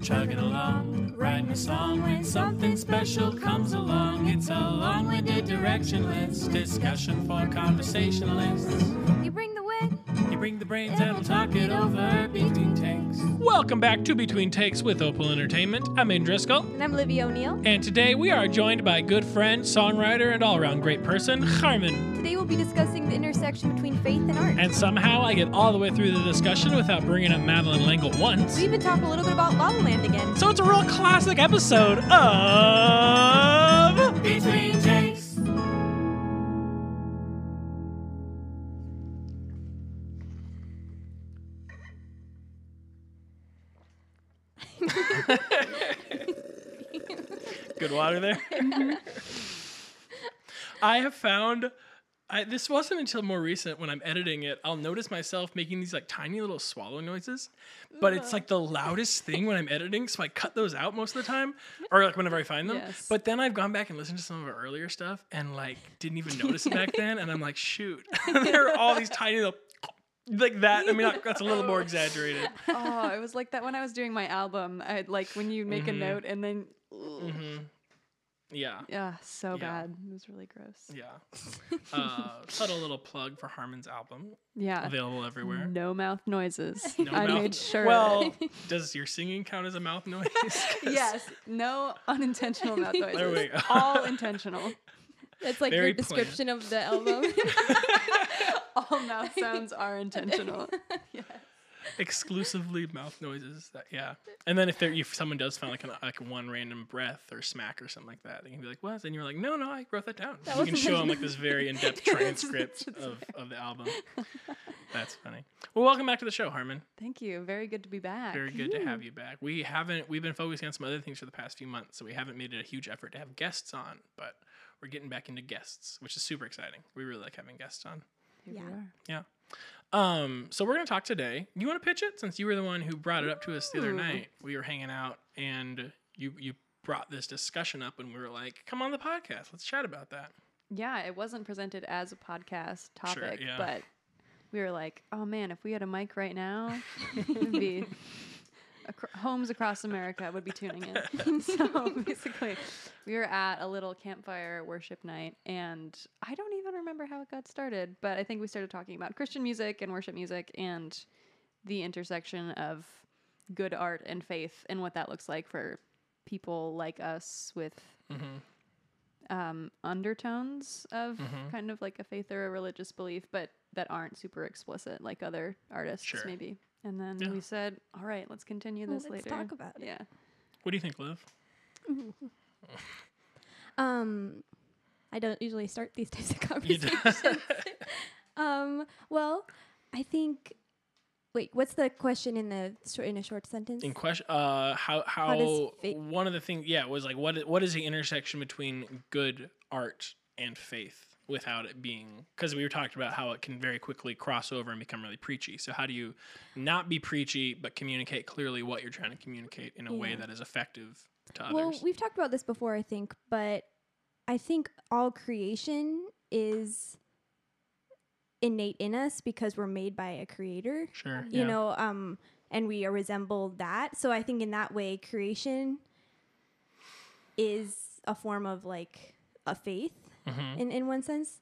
Chugging along, writing a song when something special comes along. It's a long-winded directionless discussion for conversationalists. You bring the wit, You bring the brains and we'll talk it over between takes. Welcome back to Between Takes with Opal Entertainment. I'm Aiden Driscoll. and I'm Livia O'Neill. And today we are joined by good friend, songwriter, and all-around great person, Harmon. Today we'll be discussing the intersection between faith and art. And somehow I get all the way through the discussion without bringing up Madeline L'Engle once. We even talk a little bit about La La Land again. So it's a real classic episode of Between Takes. Good water there. I have found, this wasn't until more recent when I'm editing it, I'll notice myself making these like tiny little swallow noises, but it's like the loudest thing when I'm editing, so I cut those out most of the time, or like whenever I find them. Yes. But then I've gone back and listened to some of our earlier stuff and like didn't even notice it back then, and I'm like, shoot, there are all these tiny little like that. I mean, that's a little more exaggerated. Oh, it was like that when I was doing my album. I'd like when you make a note and then, Yeah. yeah, so Yeah. bad. It was really gross. Yeah. Subtle little plug for Harmon's album. Yeah. Available everywhere. No mouth noises. No I mouth- made sure. Well, does your singing count as a mouth noise? 'Cause yes. No unintentional mouth noises. There we go. All intentional. That's like Very your description of the album. All mouth sounds are intentional. Yes. Exclusively mouth noises. Yeah. And then if someone does find like one random breath or smack or something like that, they can be like, "What?" And you're like, "No, I wrote that down." You can show them like this very in-depth transcript of the album. That's funny. Well, welcome back to the show, Harmon. Thank you. Very good to be back. Very good to have you back. We've been focusing on some other things for the past few months, so we haven't made it a huge effort to have guests on, but we're getting back into guests, which is super exciting. We really like having guests on. Here we Yeah. are. Yeah. So we're going to talk today. You want to pitch it since you were the one who brought it up to us the other night? We were hanging out and you brought this discussion up and we were like, come on the podcast. Let's chat about that. Yeah, it wasn't presented as a podcast topic, yeah. but we were like, oh man, if we had a mic right now, it'd be homes across America would be tuning in. So basically, we were at a little campfire worship night, and I don't even remember how it got started, but I think we started talking about Christian music and worship music and the intersection of good art and faith and what that looks like for people like us with undertones of kind of like a faith or a religious belief, but that aren't super explicit like other artists Sure. maybe. And then Yeah. we said, all right, let's continue this Let's later. talk about it. Yeah. What do you think, Liv? I don't usually start these types of You do- conversations. Well, I think. Wait, what's the question in a short sentence? In question, how does faith- one of the things, it was like, what is the intersection between good art and faith without it being, because we were talking about how it can very quickly cross over and become really preachy. So how do you not be preachy, but communicate clearly what you're trying to communicate in a way Yeah. that is effective to Well, others? we've talked about this before, I think, but I think all creation is innate in us because we're made by a creator. Sure. You know, and we resemble that. So I think in that way, creation is a form of like a faith in one sense.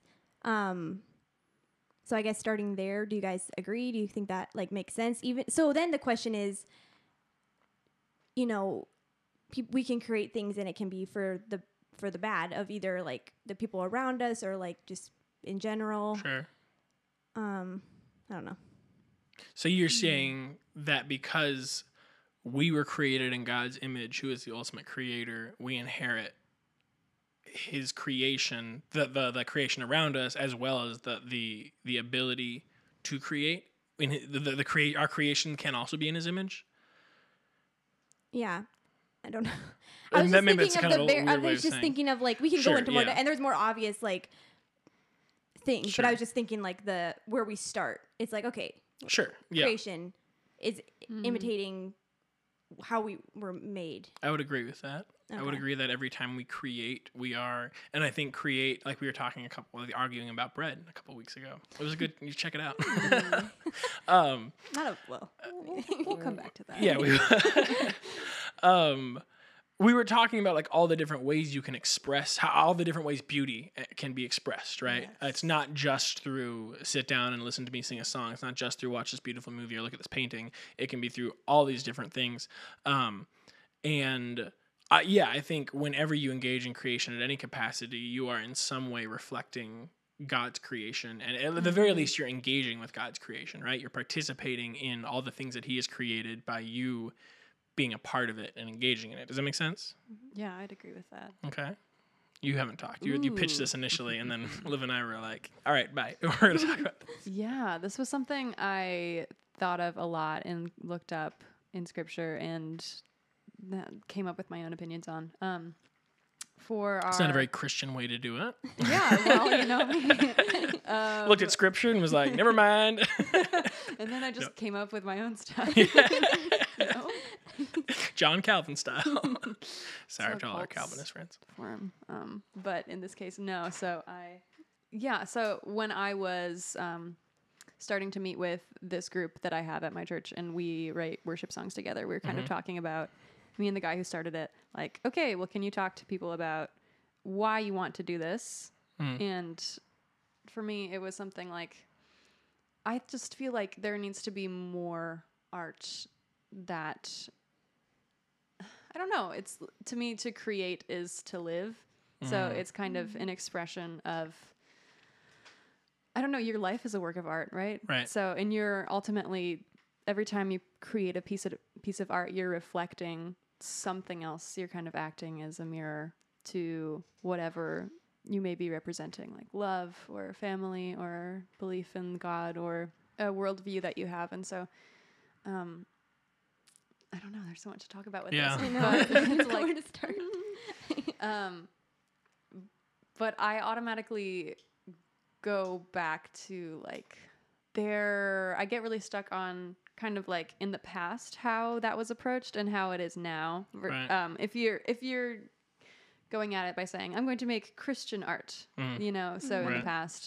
So I guess starting there, do you guys agree? Do you think that like makes sense? Even so, then the question is, you know, we can create things and it can be for the bad of either like the people around us or like just in general. Sure. I don't know. So you're saying that because we were created in God's image, who is the ultimate creator, we inherit his creation, the creation around us, as well as the ability to create. Our creation can also be in his image. Yeah. I don't know. And I that was maybe just that's thinking kind of of the a I weird way was of just saying. thinking of like we can Sure, go into more yeah. and there's more obvious like things, Sure. but I was just thinking like where we start. It's like okay, Sure. Yeah. creation is imitating how we were made. I would agree with that. I would Okay. agree that every time we create, we are, and I think create, like we were talking arguing about bread a couple weeks ago. It was a good, you check it out. Not a well. We'll come back to that. Yeah, we were talking about like all the different ways you can express how all the different ways beauty can be expressed, right? Yes. It's not just through sit down and listen to me sing a song. It's not just through watch this beautiful movie or look at this painting. It can be through all these different things. I think whenever you engage in creation at any capacity, you are in some way reflecting God's creation. And at the very least, you're engaging with God's creation, right? You're participating in all the things that he has created by you being a part of it and engaging in it. Does that make sense? Yeah, I'd agree with that. Okay. You haven't talked. You pitched Ooh. this initially, and then Liv and I were like, all right, bye. We're going to talk about this. Yeah, this was something I thought of a lot and looked up in scripture and that came up with my own opinions on. For our It's not a very Christian way to do it. yeah, well, you know me. Looked at scripture and was like, never mind. And then I just No. came up with my own stuff. No? John Calvin style. Sorry So to all our cults Calvinist friends. form. But in this case, no. So so when I was starting to meet with this group that I have at my church and we write worship songs together, we were kind of talking about, me and the guy who started it, like, okay, well, can you talk to people about why you want to do this? And for me, it was something like, I just feel like there needs to be more art that, I don't know, it's, to me, to create is to live. So it's kind of an expression of, I don't know, your life is a work of art, right? Right. So, and you're ultimately, every time you create a piece of art, you're reflecting something else. You're kind of acting as a mirror to whatever you may be representing, like love or family or belief in God or a worldview that you have. And so, I don't know, there's so much to talk about with Yeah. this. I know. But I don't know like, where to start. but I automatically go back to like I get really stuck on kind of like in the past how that was approached and how it is now. Right. If you're going at it by saying I'm going to make Christian art, you know, so in the Right. past,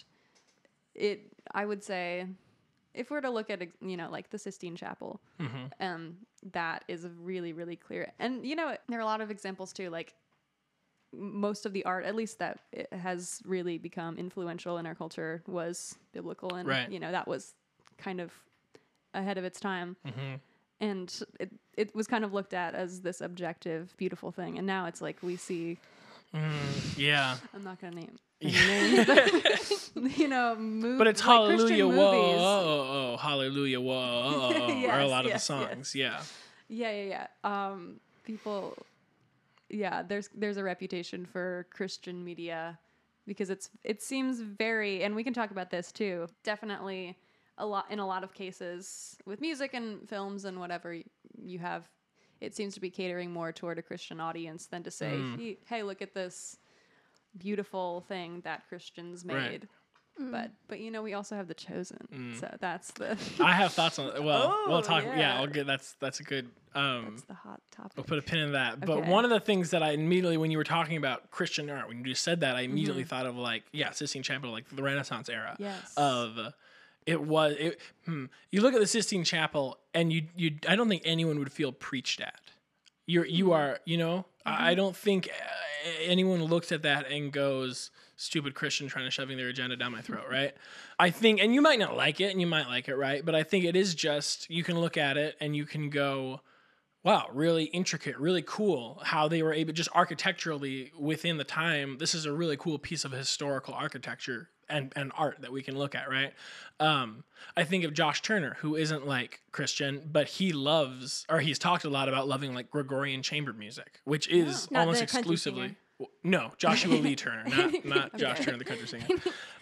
I would say if we're to look at like the Sistine Chapel, that is really, really clear. And you know, there are a lot of examples too, like most of the art, at least that it has really become influential in our culture, was biblical, and Right. you know, that was kind of ahead of its time. And it was kind of looked at as this objective, beautiful thing. And now it's like we see, Yeah. I'm not going to name any names, but, you know, But it's like Christian hallelujah, whoa, movies. oh, hallelujah, whoa, are a Yes, lot of yes, the songs. Yeah. Yeah. People, yeah, there's a reputation for Christian media because it seems very, and we can talk about this too, definitely in a lot of cases with music and films and whatever you have, it seems to be catering more toward a Christian audience than to say, hey, look at this beautiful thing that Christians made. Right. But you know, we also have The Chosen. So that's the I have thoughts on well, we'll talk. Yeah, yeah. I'll get that's a good that's the hot topic. We'll put a pin in that. But Okay. one of the things that I immediately, when you were talking about Christian art, when you just said that, I immediately thought of like, Sistine Chapel, like the Renaissance era. Yes. You look at the Sistine Chapel, and I don't think anyone would feel preached at. You are, you know, I don't think anyone looks at that and goes, stupid Christian trying to shoving their agenda down my throat, right? I think, and you might not like it, and you might like it, right? But I think it is just, you can look at it and you can go, wow, really intricate, really cool how they were able, just architecturally within the time, this is a really cool piece of historical architecture and art that we can look at, right? I think of Josh Turner, who isn't like Christian, but he loves, or he's talked a lot about loving like Gregorian chamber music, which is Not almost the country exclusively. singer. No, Joshua Lee Turner, not Josh Turner, the country singer.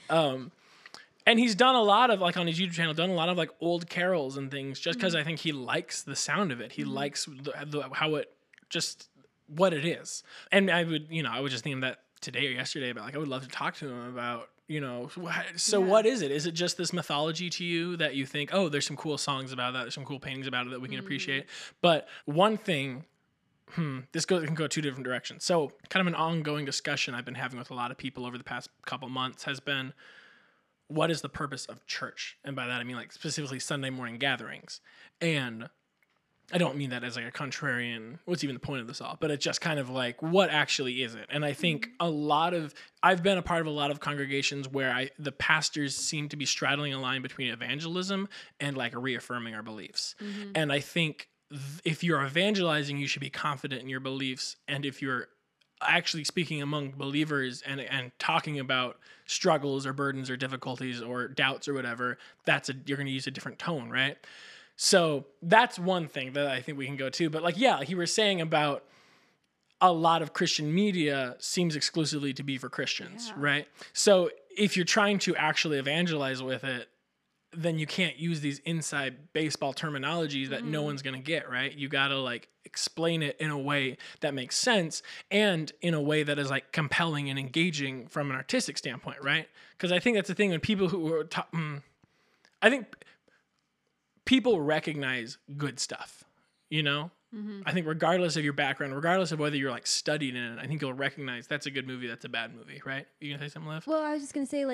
And he's done a lot of, like on his YouTube channel, done a lot of like old carols and things just because I think he likes the sound of it. He likes how it, just what it is. And I would just think of that today or yesterday about like, I would love to talk to him about, you know, so what is it? Is it just this mythology to you that you think, oh, there's some cool songs about that, there's some cool paintings about it that we can appreciate? But one thing, this can go two different directions. So kind of an ongoing discussion I've been having with a lot of people over the past couple months has been, what is the purpose of church? And by that, I mean like specifically Sunday morning gatherings. And I don't mean that as like a contrarian, what's even the point of this all, but it's just kind of like, what actually is it? And I think I've been a part of a lot of congregations where the pastors seem to be straddling a line between evangelism and like reaffirming our beliefs. And I think if you're evangelizing, you should be confident in your beliefs. And if you're actually speaking among believers and talking about struggles or burdens or difficulties or doubts or whatever, you're going to use a different tone, right? So that's one thing that I think we can go to. But like you were saying about a lot of Christian media seems exclusively to be for Christians, right? So if you're trying to actually evangelize with it, then you can't use these inside baseball terminologies that no one's going to get, right? You got to like explain it in a way that makes sense and in a way that is like compelling and engaging from an artistic standpoint, right? Because I think that's the thing when people who are I think people recognize good stuff, you know? I think regardless of your background, regardless of whether you're like studied in it, I think you'll recognize that's a good movie, that's a bad movie, right? You gonna say something, Liv? Well, I was just gonna say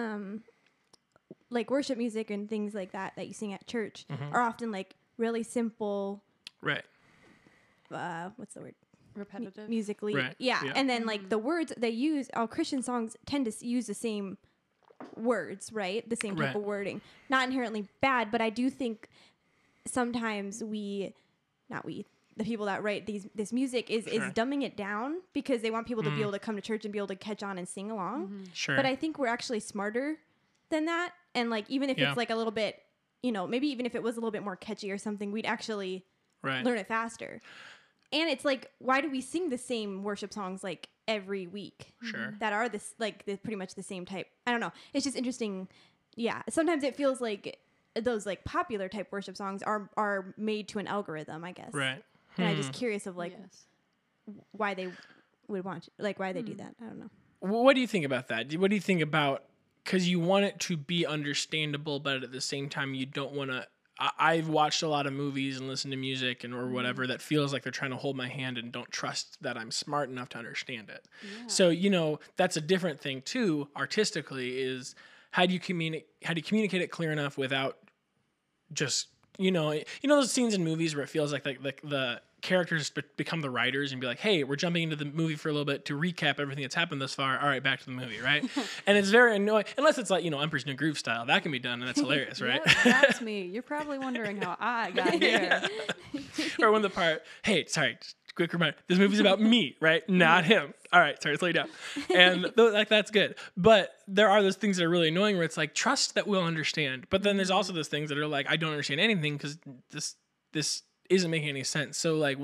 like worship music and things like that you sing at church are often like really simple. Right. What's the word? Repetitive. Musically. Right. Yeah. And then like the words they use, all Christian songs tend to use the same words, right? The same type of wording. Not inherently bad, but I do think sometimes the people that write this music is dumbing it down because they want people to be able to come to church and be able to catch on and sing along. Sure. But I think we're actually smarter than that. And like, even if it's like a little bit, you know, maybe even if it was a little bit more catchy or something, we'd actually learn it faster. And it's like, why do we sing the same worship songs like every week? Sure. That are pretty much the same type. I don't know. It's just interesting. Yeah. Sometimes it feels like those like popular type worship songs are made to an algorithm, I guess. Right. And I'm just curious of like why they would want, like why they do that. I don't know. What do you think about that? What do you think about, because you want it to be understandable, but at the same time you don't want to. I've watched a lot of movies and listened to music or whatever that feels like they're trying to hold my hand and don't trust that I'm smart enough to understand it. Yeah. So, you know, that's a different thing too, artistically, is how do you communicate it clear enough without just, you know those scenes in movies where it feels like the characters become the writers and be like, hey, we're jumping into the movie for a little bit to recap everything that's happened thus far. All right, back to the movie, right? And it's very annoying, unless it's like, Emperor's New Groove style. That can be done, and it's hilarious, right? Yep, that's me. You're probably wondering how I got here. Or when the part, hey, sorry, quick reminder, this movie's about me, right? Not him. All right, sorry, let's lay down. And like that's good. But there are those things that are really annoying where it's like, trust that we'll understand. But then there's also those things that are like, I don't understand anything because this isn't making any sense. So like,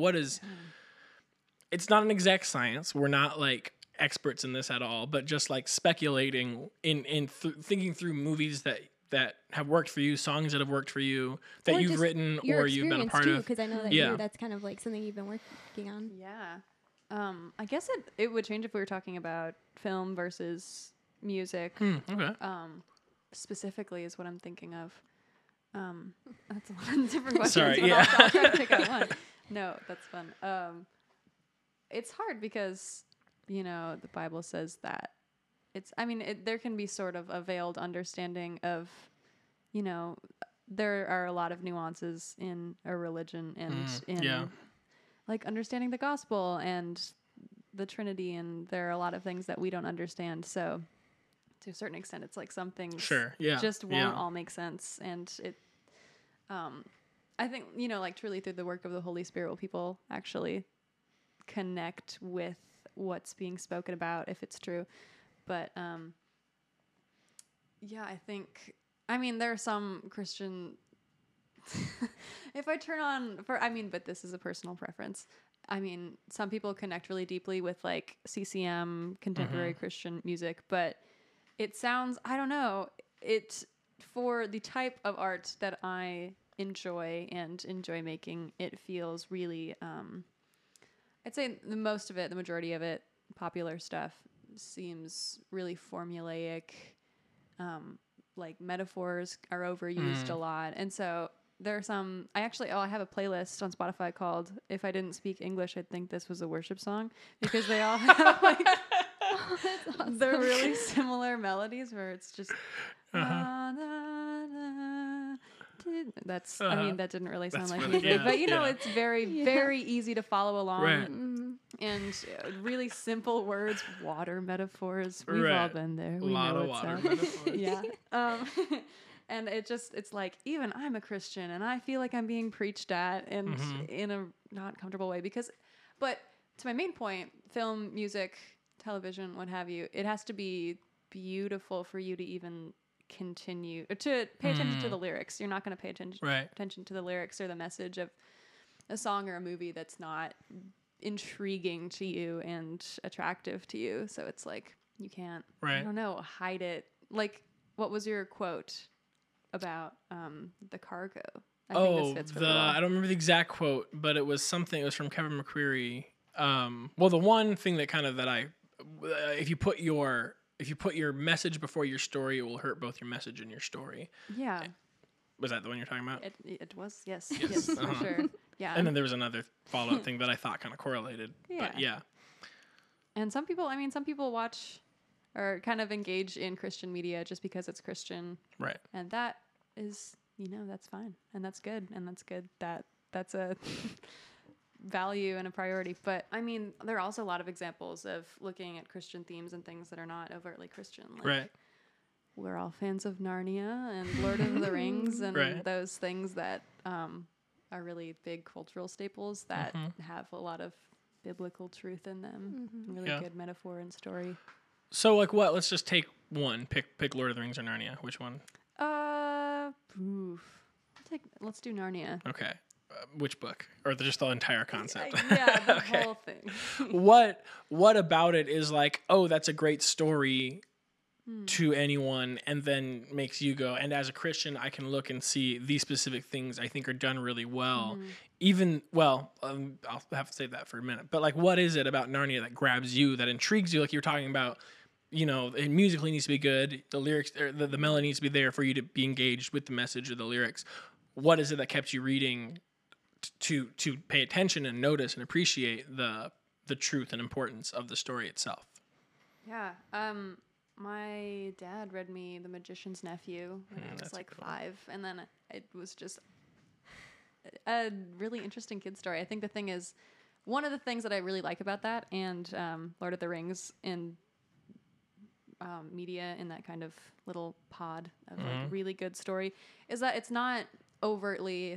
it's not an exact science. We're not like experts in this at all, but just like speculating in thinking through movies that have worked for you, songs that have worked for you, that you've written or you've been a part of. Because I know that that's kind of like something you've been working on. Yeah. I guess it would change if we were talking about film versus music. Okay. Specifically is what I'm thinking of. That's a lot of different questions. Sorry, but I'll try to pick out one. No, that's fun. It's hard because, the Bible says that there can be sort of a veiled understanding of, there are a lot of nuances in a religion and in like understanding the gospel and the Trinity, and there are a lot of things that we don't understand. So to a certain extent, it's like some things just won't all make sense. And it, I think, like truly through the work of the Holy Spirit will people actually connect with what's being spoken about, if it's true. But, I think, there are some Christian, if I turn on but this is a personal preference. Some people connect really deeply with like CCM, contemporary Christian music, but it sounds, I don't know, for the type of art that I enjoy making, it feels really, I'd say the majority of it, popular stuff, seems really formulaic like metaphors are overused a lot. And so there are some, I have a playlist on Spotify called If I Didn't Speak English, I'd Think This Was a Worship Song, because they all have like, That's awesome. they're really similar melodies where it's just, na, na, na, that's, I mean, that didn't really sound That's like really- music, yeah, but you know, yeah. it's very, very easy to follow along. Right. And really simple words, water metaphors. We've all Right. been there. A We lot know of what's water up. metaphors. Yeah. And it's like, even I'm a Christian and I feel like I'm being preached at and in a not comfortable way but to my main point, film, music, television, what have you, it has to be beautiful for you to even continue or to pay attention to the lyrics. You're not going to pay attention to the lyrics or the message of a song or a movie that's not intriguing to you and attractive to you. So it's like, you can't, I don't know, hide it. Like, what was your quote about the cargo? I think this fits really well. I don't remember the exact quote, but it was something. It was from Kevin McCreary. Well, the one thing that kind of if you put your message before your story, it will hurt both your message and your story. Yeah. Was that the one you're talking about? It was, yes, for sure. Yeah. And then there was another follow-up thing that I thought kind of correlated. Yeah. But yeah. And some people watch or kind of engage in Christian media just because it's Christian. Right. And that is, that's fine. And that's good. And that's good that that's a value and a priority. But I mean, there are also a lot of examples of looking at Christian themes and things that are not overtly Christian. Like, right. We're all fans of Narnia and Lord of the Rings and those things that are really big cultural staples that have a lot of biblical truth in them. Really good metaphor and story. So, like, what? Let's just take one. Pick Lord of the Rings or Narnia. Which one? Let's do Narnia. Okay. Which book? Or just the entire concept? Yeah, the whole thing. What about it is like, oh, that's a great story to anyone, and then makes you go, and as a Christian, I can look and see these specific things I think are done really well. I'll have to save that for a minute. But like, what is it about Narnia that grabs you, that intrigues you? Like you're talking about, it musically needs to be good. The lyrics, or the melody needs to be there for you to be engaged with the message of the lyrics. What is it that kept you reading to pay attention and notice and appreciate the truth and importance of the story itself? Yeah. My dad read me The Magician's Nephew when I was like 5, and then it was just a really interesting kid story. I think the thing is, one of the things that I really like about that and Lord of the Rings in media in that kind of little pod of like really good story is that it's not overtly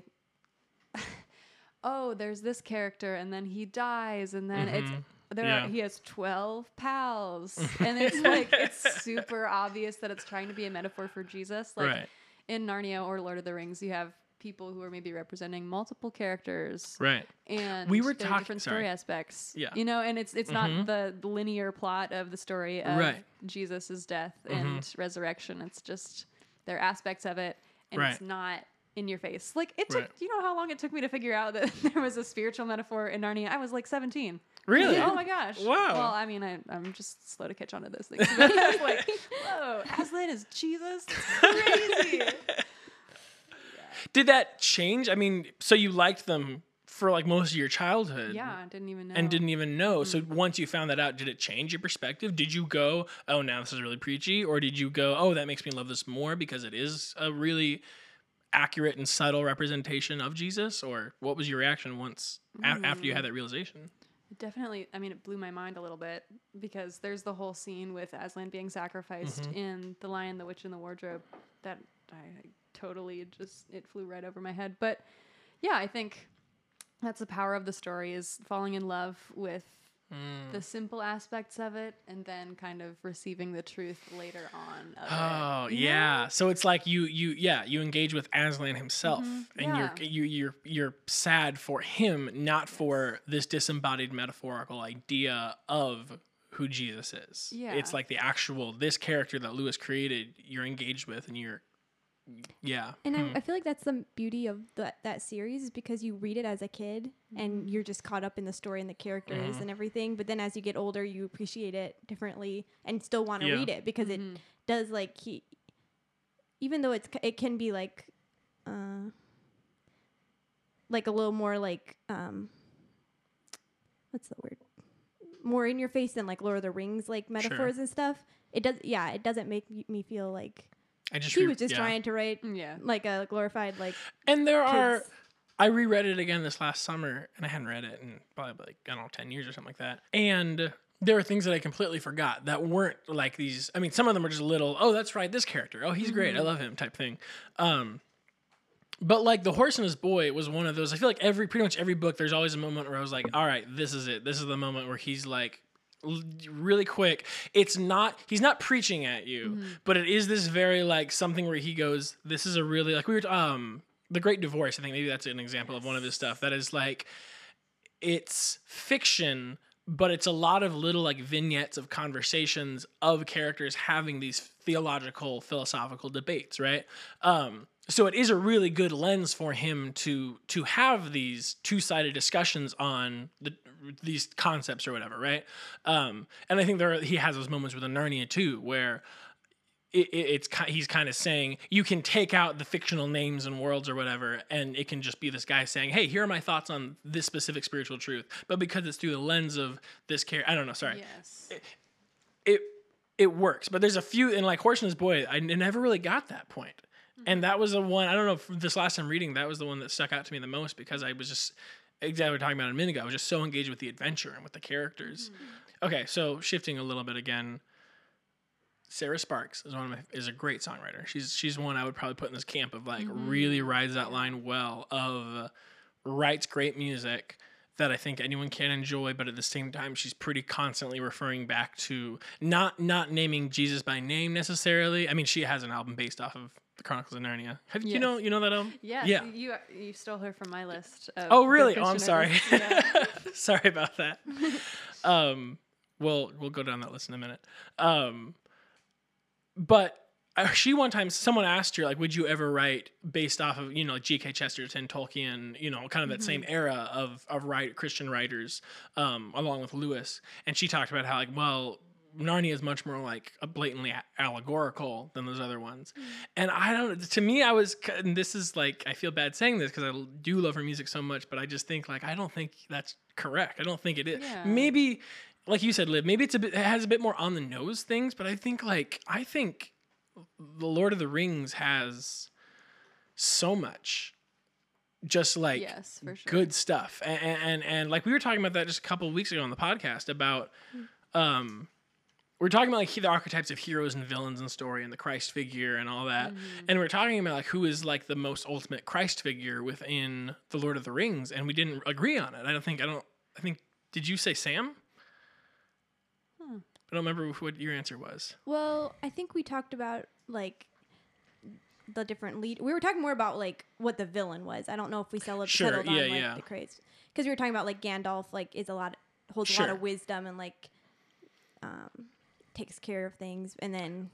there's this character and then he dies and then he has 12 pals and it's like it's super obvious that it's trying to be a metaphor for Jesus. Like in Narnia or Lord of the Rings, you have people who are maybe representing multiple characters, right? And we were talking different story aspects, and it's not the linear plot of the story of Jesus's death and resurrection. It's just there are aspects of it, and it's not in your face. Like it took, you know how long it took me to figure out that there was a spiritual metaphor in Narnia? I was like 17. Really? Oh my gosh. Wow. Well, I mean, I'm just slow to catch on to those things. But I was like, whoa, Aslan is Jesus? That's crazy. Did that change? I mean, so you liked them for like most of your childhood. Yeah, I didn't even know. And didn't even know. So once you found that out, did it change your perspective? Did you go, oh, now this is really preachy? Or did you go, oh, that makes me love this more because it is a really accurate and subtle representation of Jesus? Or what was your reaction once after you had that realization? Definitely, I mean, it blew my mind a little bit because there's the whole scene with Aslan being sacrificed in The Lion, the Witch, and the Wardrobe that I totally it flew right over my head. But yeah, I think that's the power of the story, is falling in love with the simple aspects of it and then kind of receiving the truth later on of it. Yeah. So it's like you engage with Aslan himself and you're sad for him, not for this disembodied metaphorical idea of who Jesus is. Yeah. It's like this character that Lewis created, you're engaged with and you're And I feel like that's the beauty of that series, is because you read it as a kid and you're just caught up in the story and the characters and everything. But then as you get older, you appreciate it differently and still want to read it because it does, like, even though it can be like a little more like what's the word? More in your face than like Lord of the Rings like metaphors and stuff. It doesn't make me feel like he was just trying to write like a glorified like. And there are, I reread it again this last summer, and I hadn't read it in probably like, I don't know, 10 years or something like that. And there are things that I completely forgot that weren't like these. I mean, some of them are just little, oh, that's right, this character. Oh, he's great. I love him type thing. But like The Horse and His Boy was one of those. I feel like pretty much every book, there's always a moment where I was like, all right, this is it. This is the moment where he's like, really quick. He's not preaching at you, but it is this very like something where he goes, this is a really like The Great Divorce. I think maybe that's an example of one of his stuff that is like, it's fiction, but it's a lot of little like vignettes of conversations of characters having these theological, philosophical debates, right? So it is a really good lens for him to have these two-sided discussions on these concepts or whatever, right? And I think he has those moments with Narnia too, where he's kind of saying you can take out the fictional names and worlds or whatever, and it can just be this guy saying, "Hey, here are my thoughts on this specific spiritual truth." But because it's through the lens of this character, I don't know. Sorry. Yes. It works, but there's a few in like Horse and His Boy. I never really got that point. And that was the one, I don't know if this last time reading, that was the one that stuck out to me the most because I was just, exactly what we were talking about a minute ago, I was just so engaged with the adventure and with the characters. Okay, so shifting a little bit again, Sarah Sparks is a great songwriter. She's one I would probably put in this camp of like really rides that line well of writes great music that I think anyone can enjoy, but at the same time, she's pretty constantly referring back to not naming Jesus by name necessarily. I mean, she has an album based off of the Chronicles of Narnia. You know that album? Yeah. Yeah. You stole her from my list. Oh, really? Oh, I'm sorry. Sorry about that. We'll go down that list in a minute. But one time, someone asked her, like, would you ever write based off of, like G.K. Chesterton, Tolkien, kind of that same era of Christian writers, along with Lewis. And she talked about how, like, well, Narnia is much more like a blatantly allegorical than those other ones. And to me, and this is like, I feel bad saying this because I do love her music so much, but I just think like, I don't think that's correct. I don't think it is. Yeah. Maybe, like you said, Liv, maybe it has a bit more on the nose things, but I think The Lord of the Rings has so much just like good stuff. And like we were talking about that just a couple of weeks ago on the podcast about, we're talking about like the archetypes of heroes and villains in story and the Christ figure and all that. And we're talking about like who is like the most ultimate Christ figure within the Lord of the Rings. And we didn't agree on it. I think, did you say Sam? I don't remember what your answer was. Well, I think we talked about like the different lead. We were talking more about like what the villain was. I don't know if we settled on like the Christ, because we were talking about like Gandalf like holds a lot of wisdom and like takes care of things, and then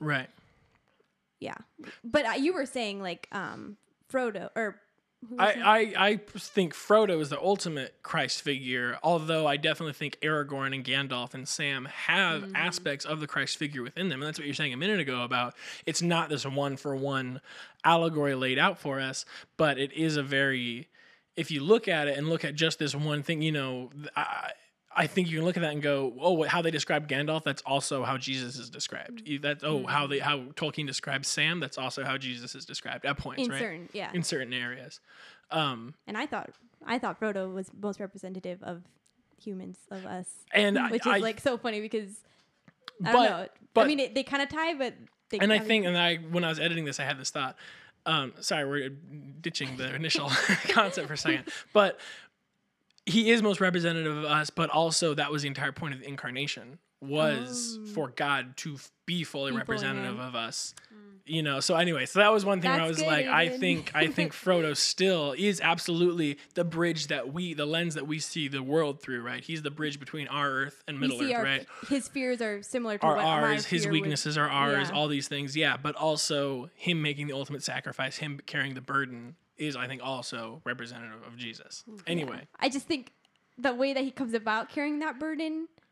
but you were saying like Frodo or I think Frodo is the ultimate Christ figure, although I definitely think Aragorn and Gandalf and Sam have aspects of the Christ figure within them. And that's what you're saying a minute ago about it's not this one-for-one allegory laid out for us, but it is if you look at it and look at just this one thing, I think you can look at that and go, oh, how they describe Gandalf, that's also how Jesus is described. How Tolkien describes Sam, that's also how Jesus is described at points, right? In certain areas. And I thought Frodo was most representative of humans, of us. Which is like so funny because I don't know. But I mean, they kind of tie, but when I was editing this, I had this thought. Sorry, we're ditching the initial concept for a second, but he is most representative of us, but also that was the entire point of the incarnation was for God to be fully representative of us. So anyway, so that was one thing where I was like, I think Frodo still is absolutely the bridge the lens that we see the world through, right? He's the bridge between our Earth and Middle Earth, right? His fears are similar to ours. His weaknesses are ours. All these things, but also him making the ultimate sacrifice, him carrying the burden is, I think, also representative of Jesus. Anyway. I just think the way that he comes about carrying that burden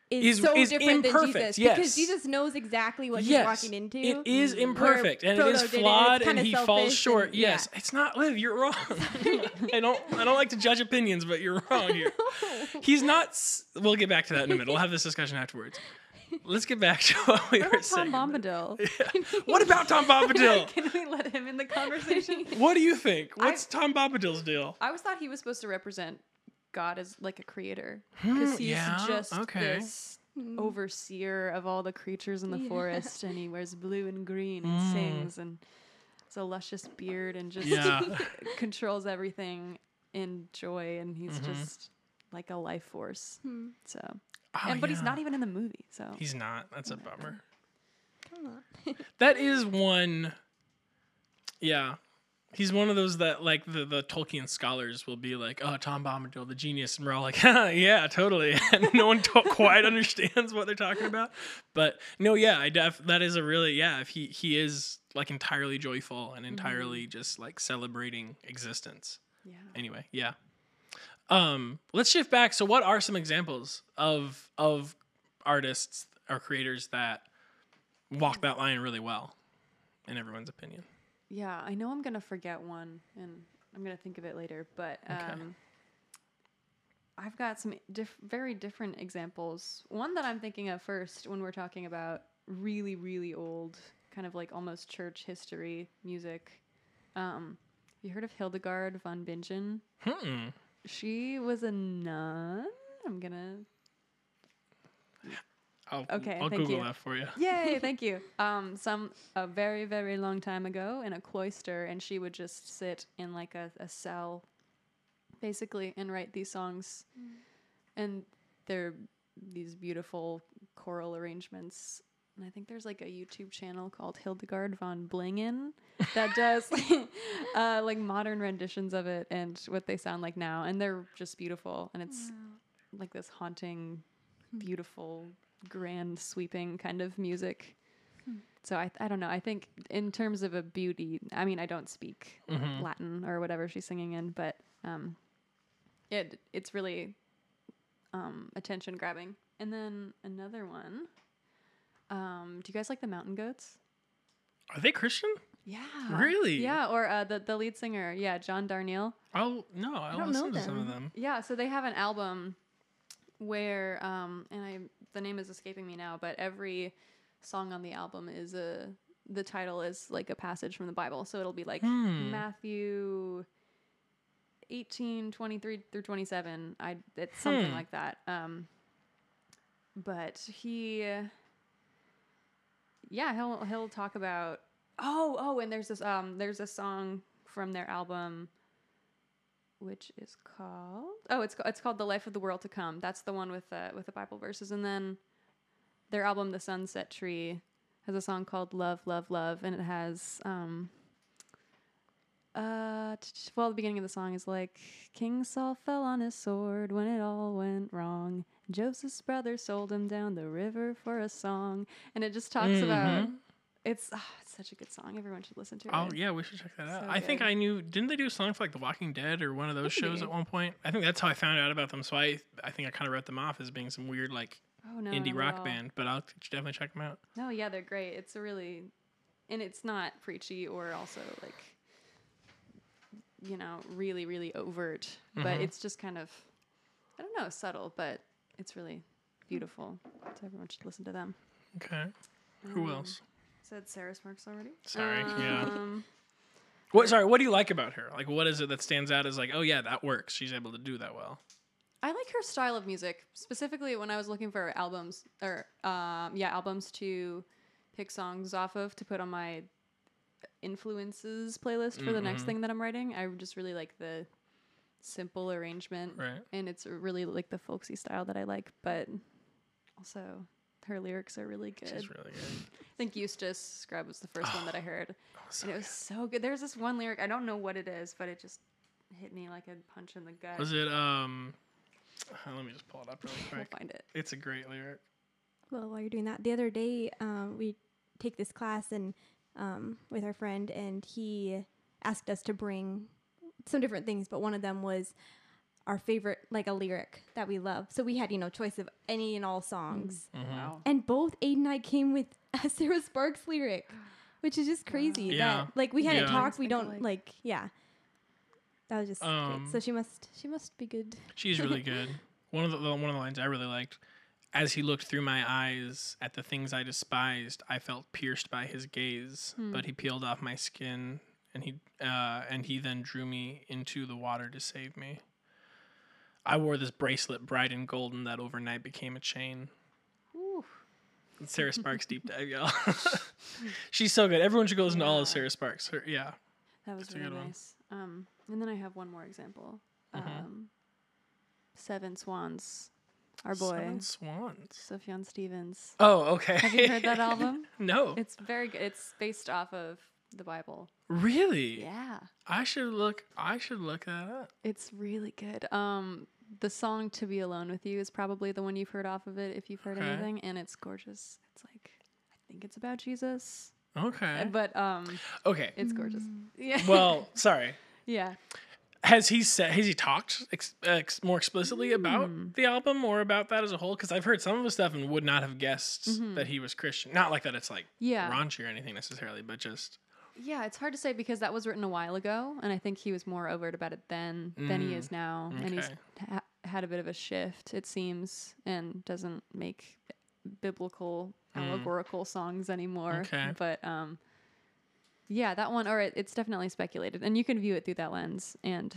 is so different than imperfect, Jesus. yes. Because Jesus knows exactly what he's Yes, walking into. it is Where imperfect and it Frodo is did it, flawed it's and kinda he falls selfish short. and- Yes, it's not Liv. You're wrong. I don't like to judge opinions, but you're wrong here. He's not. We'll get back to that in a minute. We'll have this discussion afterwards. Let's get back to what we What were about Tom saying. Bombadil? What about Tom Bombadil? Can we let him in the conversation? What do you think? What's Tom Bombadil's deal? I always thought he was supposed to represent God as like a creator, because he's yeah, just okay. this overseer of all the creatures in the forest, and he wears blue and green and sings, and it's a luscious beard, and just Yeah. controls everything in joy, and he's just like a life force. So, but he's not even in the movie. So He's not. That's a bummer. Come on. That is one. Yeah. He's one of those that, like, the Tolkien scholars will be like, oh, Tom Bombadil, the genius. And we're all like, yeah, totally. And no one quite understands what they're talking about. But, no, yeah, that is a really, yeah, if he is, like, entirely joyful and entirely just, like, celebrating existence. yeah. Anyway, yeah. Let's shift back. So what are some examples of artists or creators that walk that line really well, in everyone's opinion? Yeah, I know I'm gonna forget one, and I'm gonna think of it later. But I've got some very different examples. One that I'm thinking of first when we're talking about really, really old, kind of like almost church history music. You heard of Hildegard von Bingen? She was a nun. I'll thank Google you. that for you. Yay, thank you. A very, very long time ago in a cloister, and she would just sit in like a cell, basically, and write these songs. And they're these beautiful choral arrangements. And I think there's like a YouTube channel called Hildegard von Blingen that does like modern renditions of it and what they sound like now. And they're just beautiful. And it's like this haunting, beautiful, grand, sweeping kind of music. So I don't know. I think in terms of a beauty, I mean, I don't speak Latin or whatever she's singing in, but it's really attention grabbing. And then another one. Do you guys like the Mountain Goats? Are they Christian? Yeah. Really? Yeah, or the lead singer, John Darnielle. Oh, no, I'll don't listen know to some of them. them. Yeah, so they have an album where the name is escaping me now, but every song on the album is the title is like a passage from the Bible. So it'll be like Matthew 18:23 through 27. It's something like that. But he'll talk about and there's a song from their album which is called it's called The Life of the World to Come. That's the one with the Bible verses. And then their album The Sunset Tree has a song called Love, Love, Love, and it has the beginning of the song is like, King Saul fell on his sword when it all went wrong. Joseph's brother sold him down the river for a song. And it just talks about it's such a good song. Everyone should listen to it. Oh, yeah, we should check that out. So I think good. I knew, didn't they do a song for like The Walking Dead or one of those shows at one point? I think that's how I found out about them. So I think I kind of wrote them off as being some weird like indie not at rock all. band, but I'll definitely check them out. No, yeah, they're great. It's a really, and it's not preachy or also like, really, really overt, but it's just kind of, I don't know, subtle, but it's really beautiful. So everyone should listen to them. Okay. Who else? Said Sarah Sparks already? Sorry, yeah. What do you like about her? Like, what is it that stands out as like, oh yeah, that works. She's able to do that well. I like her style of music. Specifically, when I was looking for albums to pick songs off of to put on my influences playlist for the next thing that I'm writing, I just really like the simple arrangement, Right. and it's really like the folksy style that I like. But also, her lyrics are really good. She's really good. I think Eustace Scrub was the first one that I heard, So and it was so good. There's this one lyric, I don't know what it is, but it just hit me like a punch in the gut. was it let me just pull it up really We'll quick. find it. It's a great lyric. Well, while you're doing that, the other day we take this class and with our friend, and he asked us to bring some different things, but one of them was our favorite, like a lyric that we love. So we had, choice of any and all songs. Wow. And both Aiden and I came with a Sarah Sparks lyric, which is just crazy. Yeah. That like we hadn't Yeah. talked. We Think don't alike. like That was just great. So she must be good. She's really good. One of the lines I really liked, as he looked through my eyes at the things I despised, I felt pierced by his gaze, but he peeled off my skin, and he then drew me into the water to save me. I wore this bracelet bright and golden that overnight became a chain. Ooh. Sarah Sparks deep dive, y'all. She's so good. Everyone should go listen to all of Yeah. Sarah Sparks. Yeah. That was That's a really good one. nice. And then I have one more example. Mhm. Seven Swans. Our boy, Seven Swans. Sufjan Stevens. Oh, okay. Have you heard that album? No. It's very good. It's based off of the Bible. Really? Yeah. I should look that up. It's really good. The song "To Be Alone with You" is probably the one you've heard off of it, if you've heard Okay. anything, and it's gorgeous. It's like, I think it's about Jesus, Okay. but Okay. it's gorgeous. Yeah. Well, sorry. yeah. Has he talked more explicitly about the album or about that as a whole? Because I've heard some of his stuff and would not have guessed that he was Christian. Not like that it's like Yeah. raunchy or anything necessarily, but just Yeah, it's hard to say because that was written a while ago, and I think he was more overt about it then than he is now, and he's okay. had a bit of a shift, it seems, and doesn't make biblical allegorical songs anymore. Okay. But yeah, that one, or it's definitely speculated, and you can view it through that lens. And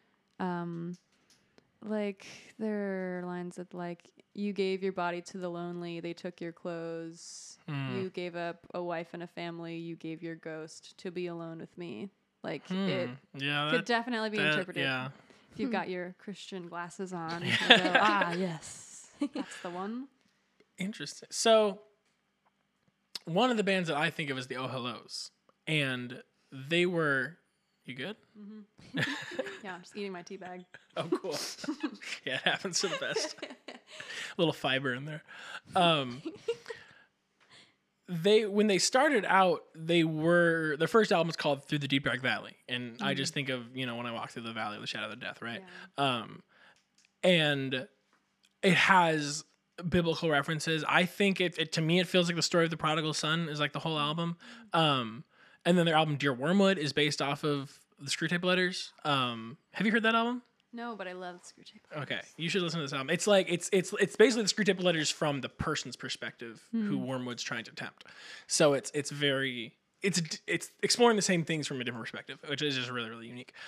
like there are lines that like, you gave your body to the lonely, they took your clothes. You gave up a wife and a family, you gave your ghost to be alone with me. Like it yeah, could definitely be interpreted. Yeah. If you've got your Christian glasses on, you go, yes, that's the one. Interesting. So one of the bands that I think of is the Oh Hellos, and they were. You good? Yeah, I'm just eating my tea bag. Oh, cool. Yeah, it happens to the best. Little fiber in there. When they started out, their first album was called Through the Deep Dark Valley, and I just think of when I walk through the valley of the shadow of death, right? And it has biblical references. I think it to me it feels like the story of the prodigal son is like the whole album. And then their album Dear Wormwood is based off of the Screwtape Letters. Have you heard that album? No, but I love Screwtape. Okay, you should listen to this album. It's like it's basically the Screwtape Letters from the person's perspective who Wormwood's trying to tempt. So it's exploring the same things from a different perspective, which is just really really unique.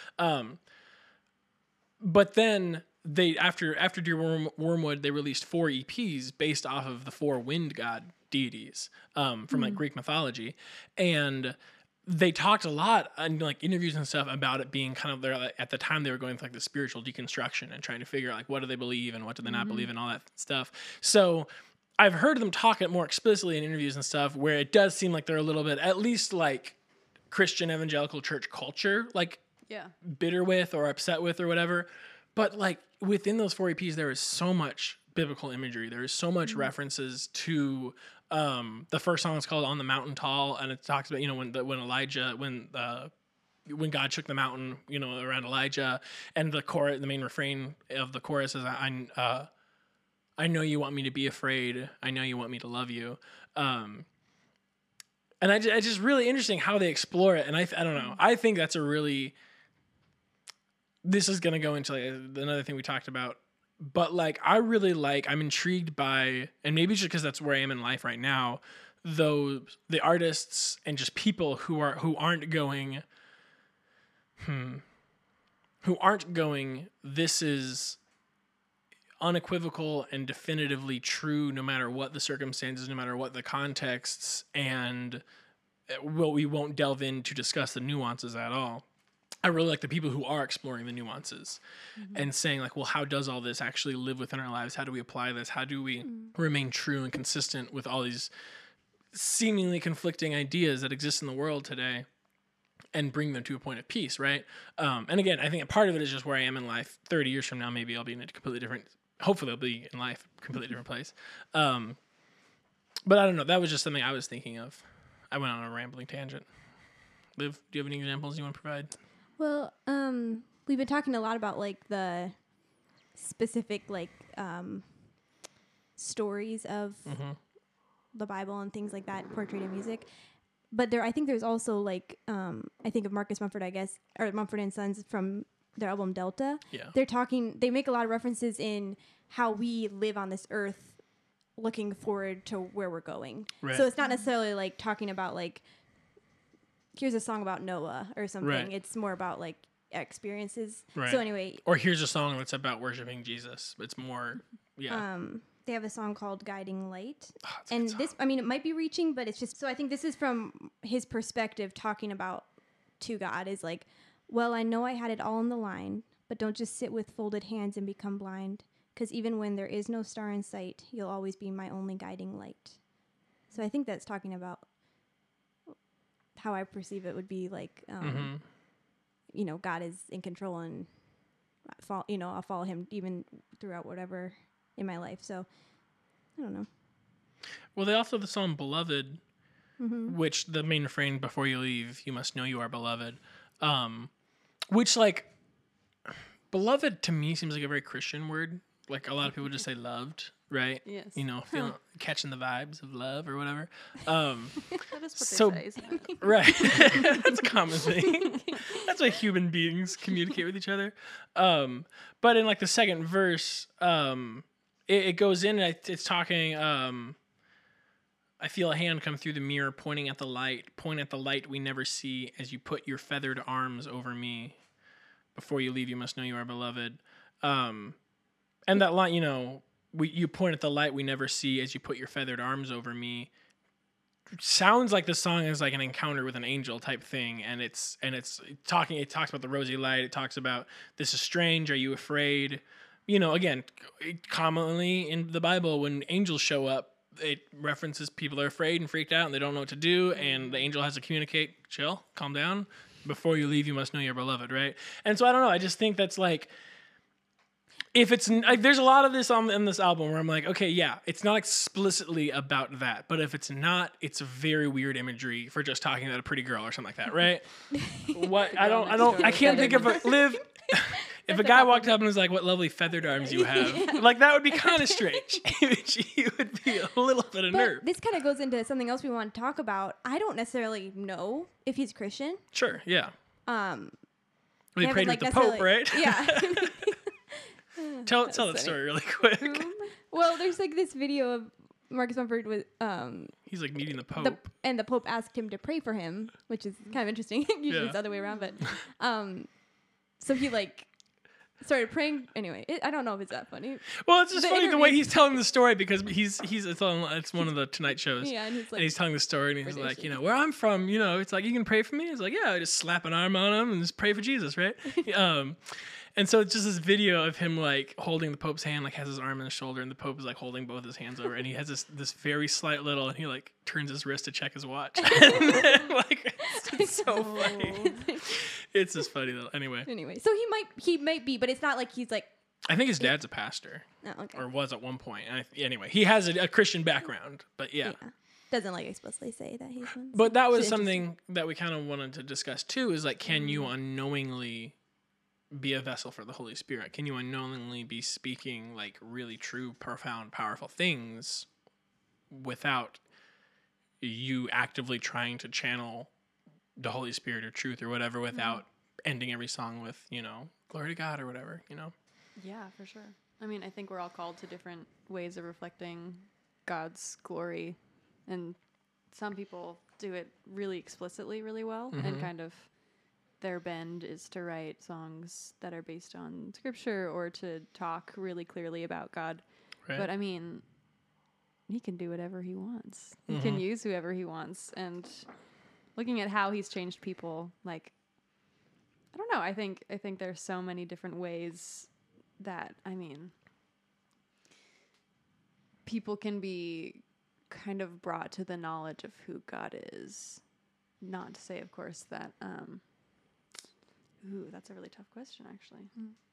But then they after Dear Wormwood they released 4 EPs based off of the 4 wind god deities from like Greek mythology, and they talked a lot in like interviews and stuff about it being kind of there at the time they were going through like the spiritual deconstruction and trying to figure out like what do they believe and what do they not believe and all that stuff. So I've heard them talk it more explicitly in interviews and stuff where it does seem like they're a little bit at least like Christian evangelical church culture like Yeah. bitter with or upset with or whatever. But like within those 4 EPs there is so much biblical imagery. There is so much references to the first song is called On the Mountain Tall, and it talks about when God shook the mountain around Elijah, and the main refrain of the chorus is I know you want me to be afraid, I know you want me to love you, and it's just really interesting how they explore it. And I don't know, I think that's a really, this is gonna go into like another thing we talked about. But like, I'm intrigued by, and maybe just because that's where I am in life right now, the artists and just people who aren't going, this is unequivocal and definitively true, no matter what the circumstances, no matter what the contexts, and we won't delve in to discuss the nuances at all. I really like the people who are exploring the nuances and saying like, well, how does all this actually live within our lives? How do we apply this? How do we remain true and consistent with all these seemingly conflicting ideas that exist in the world today and bring them to a point of peace, right? And again, I think a part of it is just where I am in life. 30 years from now, maybe I'll be in a completely different, hopefully I'll be in life, completely different place. But I don't know. That was just something I was thinking of. I went on a rambling tangent. Liv, do you have any examples you want to provide? Well, we've been talking a lot about like the specific like stories of Mm-hmm. the Bible and things like that portrayed in music. But I think there's also like I think of Marcus Mumford, I guess, or Mumford and Sons from their album Delta. Yeah. They make a lot of references in how we live on this earth looking forward to where we're going. Right. So it's not necessarily like talking about like, here's a song about Noah or something. Right. It's more about like experiences. Right. So anyway, Or here's a song that's about worshiping Jesus. It's more, yeah. they have a song called Guiding Light. Oh, it's a And good song. this, I mean, it might be reaching, but it's just, so I think this is from his perspective talking about to God is like, well, I know I had it all on the line, but don't just sit with folded hands and become blind. Because even when there is no star in sight, you'll always be my only guiding light. So I think that's talking about how I perceive it would be like, Mm-hmm. you know, God is in control and I'll follow him even throughout whatever in my life. So I don't know. Well, they also have the song Beloved, which the main refrain, before you leave, you must know you are beloved. Which, like, beloved to me seems like a very Christian word. Like, a lot of people just say loved, right? Yes. You know, feeling, catching the vibes of love or whatever. That is what so- they say, isn't it? Right. That's a common thing. That's why human beings communicate with each other. But in, like, the second verse, it goes in and it's talking... I feel a hand come through the mirror, pointing at the light. Point at the light we never see as you put your feathered arms over me. Before you leave, you must know you are beloved. And that line, you know, you point at the light we never see as you put your feathered arms over me. Sounds like the song is like an encounter with an angel type thing, and it's talking. It talks about the rosy light. It talks about this is strange. Are you afraid? You know, again, commonly in the Bible, when angels show up, it references people are afraid and freaked out and they don't know what to do, and the angel has to communicate, chill, calm down. Before you leave, you must know you're beloved, right? And so I don't know. I just think that's like, if it's like, there's a lot of this in this album where I'm like, okay, yeah, it's not explicitly about that, but if it's not, it's a very weird imagery for just talking about a pretty girl or something like that, right? What I can't think of if a guy walked up and was like, "What lovely feathered arms you have," like that would be kind of strange. He would be a little bit of But nerve. this kind of goes into something else we want to talk about. I don't necessarily know if he's Christian. Sure, yeah. Um, Well, he they prayed with haven't, the like, Pope, right? Yeah. Tell that funny. story really quick. Well, there's like this video of Marcus Mumford with He's like meeting the Pope. the Pope asked him to pray for him, which is kind of interesting. Usually Yeah. it's the other way around, but so he like started praying. Anyway, I don't know if it's that funny. Well, it's just The funny the way interview- he's telling the story, because it's one of the Tonight shows. Yeah, and he's like, And he's telling the story, and he's British. like, you know, where I'm from, you know, it's like, you can pray for me. It's like, yeah, I just slap an arm on him and just pray for Jesus, right? And so it's just this video of him like holding the Pope's hand, like has his arm on his shoulder, and the Pope is like holding both his hands over, and he has this very slight little, and he like turns his wrist to check his watch. And then, like, it's so funny. It's just funny though. Anyway, so he might be, but it's not like he's like, I think his dad's a pastor, oh, okay. or was at one point. And anyway, he has a Christian background, but yeah. Doesn't like explicitly say that he's one. But that was It's something that we kind of wanted to discuss too, is like, can you unknowingly be a vessel for the Holy Spirit? Can you unknowingly be speaking like really true, profound, powerful things without you actively trying to channel the Holy Spirit or truth or whatever, without ending every song with, you know, glory to God or whatever, you know? Yeah, for sure. I mean, I think we're all called to different ways of reflecting God's glory, and some people do it really explicitly really well, and kind of their bend is to write songs that are based on scripture or to talk really clearly about God. Right? But I mean, he can do whatever he wants. He can use whoever he wants. And looking at how he's changed people, like, I don't know. I think there's so many different ways that, I mean, people can be kind of brought to the knowledge of who God is. Not to say, of course, that, ooh, that's a really tough question, actually.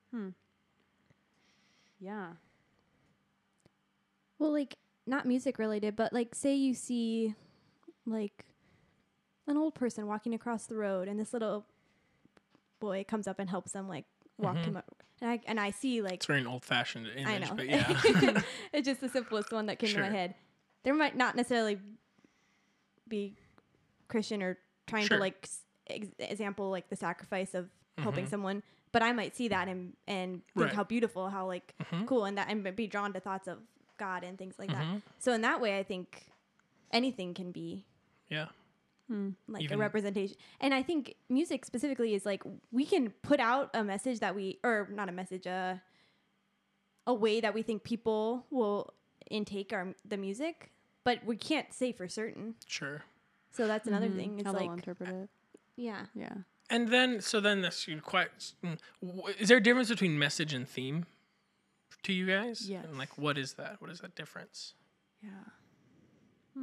Yeah. Well, like, not music related, but like, say you see like an old person walking across the road, and this little boy comes up and helps them like walk to my, and I see like, It's very an old-fashioned image, I know, but yeah. it's just the simplest one that came to my Sure. head. There might not necessarily be Christian or trying Sure. to like example like the sacrifice of helping Mhm. someone, but I might see that and think Right. how beautiful, how like Mhm. cool, and that and be drawn to thoughts of God and things like that. Mhm. So in that way, I think anything can be Yeah. like Even- a representation. And I think music specifically is like we can put out a message that or not a message, a way that we think people will intake the music, but we can't say for certain. Sure. So that's another thing. It's How like, they'll interpret it. yeah. Yeah. And then, so then this you quite. Is there a difference between message and theme to you guys? Yes. And like, what is that? What is that difference? Yeah.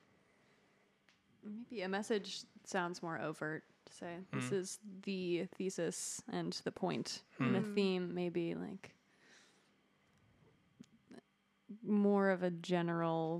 Maybe a message sounds more overt to say this is the thesis and the point. And a theme maybe like more of a general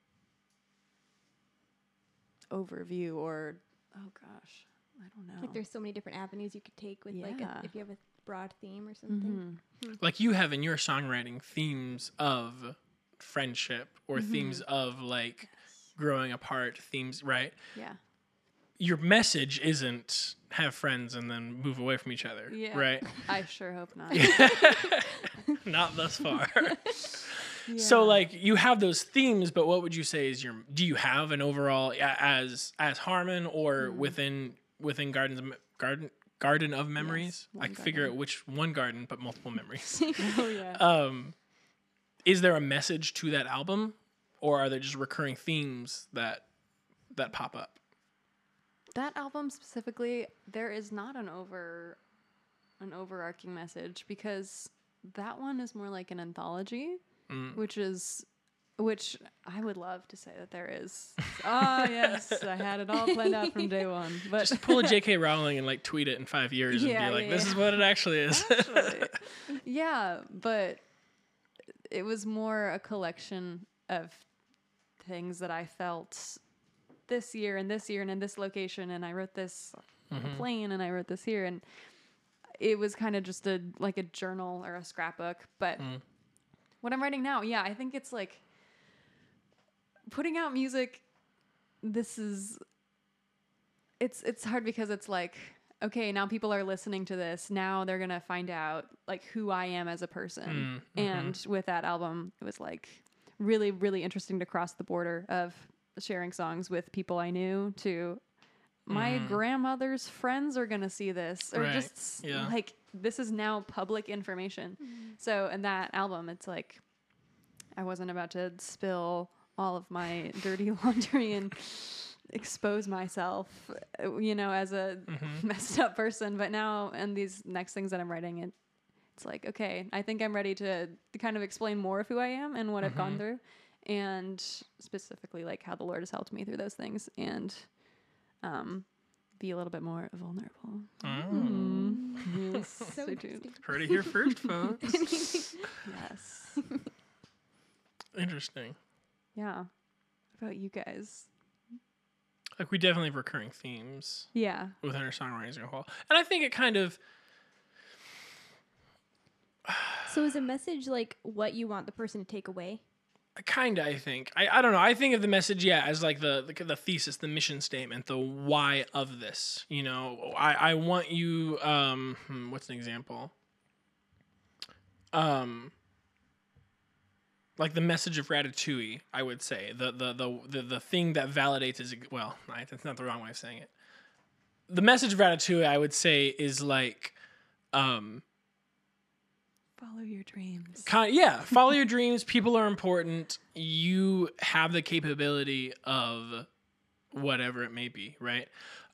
overview or oh gosh, I don't know. Like there's so many different avenues you could take with like Yeah. if you have a broad theme or something. Like you have in your songwriting themes of friendship or themes of like growing apart, themes, right? Yeah. Your message isn't have friends and then move away from each other, Yeah. right? I sure hope not. Not thus far. So like you have those themes, but what would you say is do you have an overall as Harmon or within Garden of Memories? one I can figure out which one garden, but multiple memories. Oh yeah. Is there a message to that album, or are there just recurring themes that pop up? That album specifically, there is not an overarching message because that one is more like an anthology, which I would love to say that there is. Oh yes, I had it all planned out from day one. But Just pull a J.K. Rowling and like tweet it in 5 years Yeah, and be like, yeah, "This is what it actually is." actually, yeah, but it was more a collection of things that I felt this year and in this location, and I wrote this on a plane and I wrote this here, and it was kind of just a journal or a scrapbook. But what I'm writing now, yeah, I think it's like putting out music. It's hard because it's like, okay, now people are listening to this. Now they're gonna find out like who I am as a person. And with that album, it was like really, really interesting to cross the border of sharing songs with people I knew to my grandmother's friends are gonna see this, or Right. just Yeah. like this is now public information. So in that album, it's like I wasn't about to spill all of my dirty laundry and expose myself, as a messed up person. But now, and these next things that I'm writing, it's like, okay, I think I'm ready to kind of explain more of who I am and what I've gone through, and specifically like how the Lord has helped me through those things, and be a little bit more vulnerable. Yes, So stay tuned. interesting. Heard it here first, folks. Yes. Interesting. Yeah. What about you guys? Like we definitely have recurring themes Yeah. within our songwriting as a whole, and I think it kind of. So is a message like what you want the person to take away? Kinda, I think. I don't know. I think of the message, as like the thesis, the mission statement, the why of this. I want you. What's an example? Like the message of Ratatouille, I would say the thing that validates is that's not the wrong way of saying it. The message of Ratatouille, I would say, is like. Follow your dreams. Follow your dreams. People are important. You have the capability of whatever it may be, right?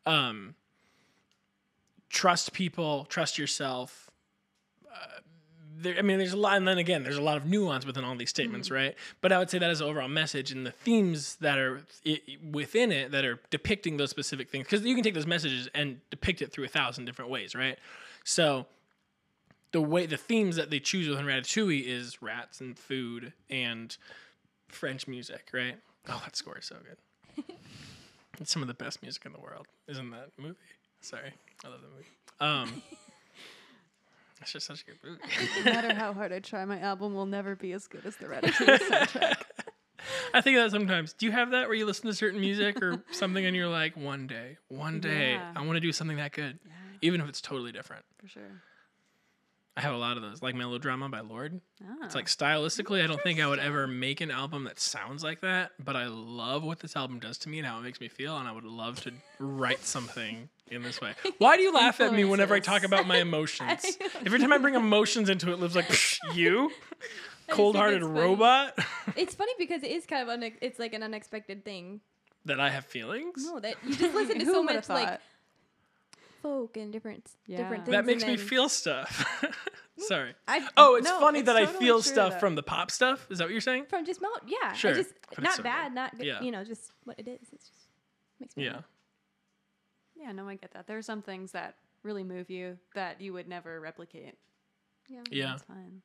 Trust people, trust yourself. There's a lot, and then again, there's a lot of nuance within all these statements, right? But I would say that as an overall message, and the themes that are within it that are depicting those specific things, because you can take those messages and depict it through 1,000 different ways, right? So the themes that they choose within Ratatouille is rats and food and French music, right? Oh, that score is so good. It's some of the best music in the world, isn't that movie? Sorry, I love that movie. It's just such a good movie. No matter how hard I try, my album will never be as good as the Ratatouille soundtrack. I think of that sometimes. Do you have that where you listen to certain music or something and you're like, one day, Yeah. I want to do something that good, Yeah, even if it's totally different. for sure. I have a lot of those, like Melodrama by Lorde. It's Oh. like stylistically, I don't think I would ever make an album that sounds like that, but I love what this album does to me and how it makes me feel, and I would love to write something in this way. Why do you laugh at me whenever I talk about my emotions? Every time I bring emotions into it, Liv's like, you? Cold-hearted it's funny. robot? It's funny because it is kind of it's like an unexpected thing. That I have feelings? No, that you just listen to Who so would've much like thought? folk and different Yeah. different things. That makes and me then feel stuff. Sorry. I Oh, it's No, funny it's that I totally feel true, stuff though. from the pop stuff. Is that what you're saying? from just yeah. Sure. I just But it's not so bad, good. not good, Yeah. you know, just what it is. It's just makes me Yeah. laugh. Yeah, no, I get that. There are some things that really move you that you would never replicate. Yeah. Yeah. That's fine.